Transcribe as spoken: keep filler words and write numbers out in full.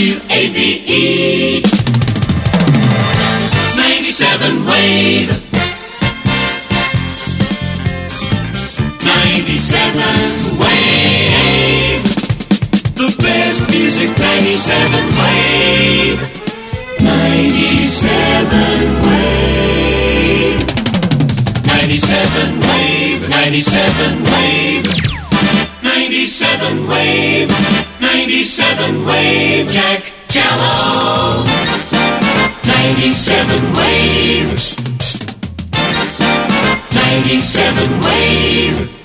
W A V E. ninety-seven Wave. ninety-seven Wave. The best music. ninety-seven Wave. ninety-seven Wave. ninety-seven Wave. ninety-seven Wave. ninety-seven Wave. ninety-seven Wave. Jack Gallo. ninety-seven Wave. ninety-seven Wave.